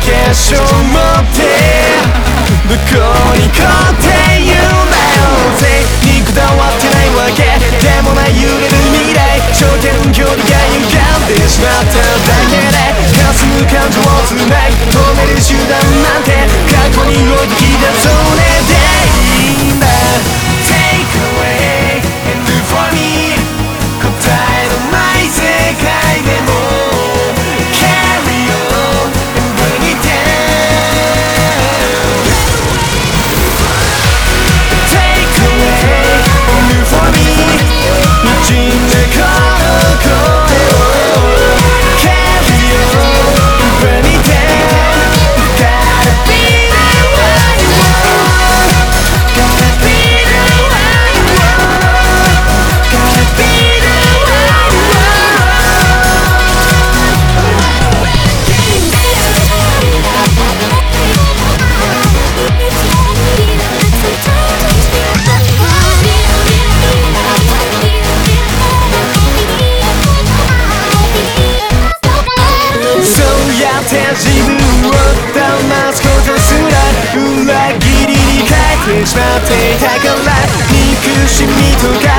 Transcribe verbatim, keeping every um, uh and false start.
証持ってどこに来って夢をぜにこだわってないわけでもない揺れる未来頂点距離が歪んでしまっただけで霞む感情をつない止める手段なんて過去に置いてきたそれでいいんだ Take away and do for me 答えのない世界でも自分を騙すことすら裏切りに変えてしまっていたから憎しみとか